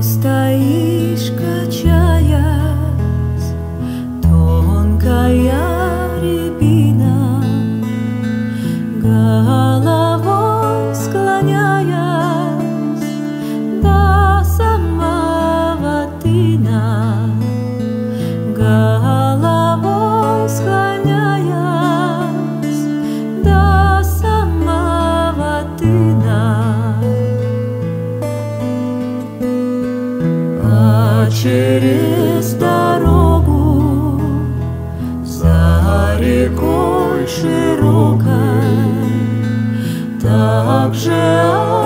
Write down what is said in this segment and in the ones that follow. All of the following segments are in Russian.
стоишь, качаясь, тонкая рябина, головой склоняясь до самого тына, головой склоняясь до самого тына. А через дорогу за рекой широкой так же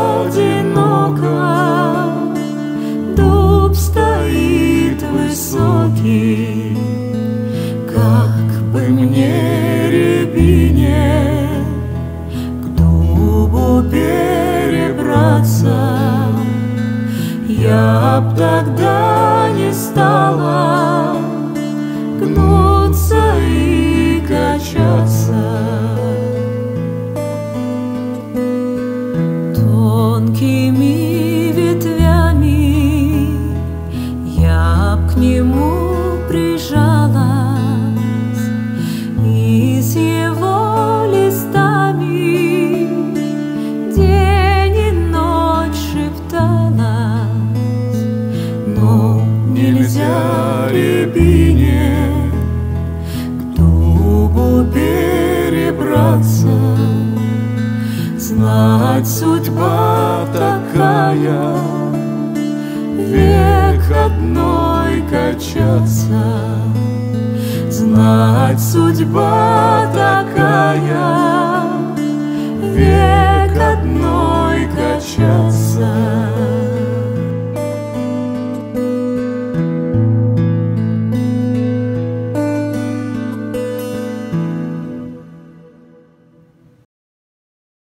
одиноко дуб стоит высокий. Как бы мне, рябине, к дубу перебраться, я б тогда не стала гнуться и качаться. Тонкими ветвями я б к нему прижалась и с его листами день и ночь шепталась. Но нельзя рябине к дубу перебраться, знать судьба такая, век одной качаться. Знать судьба такая, век одной качаться.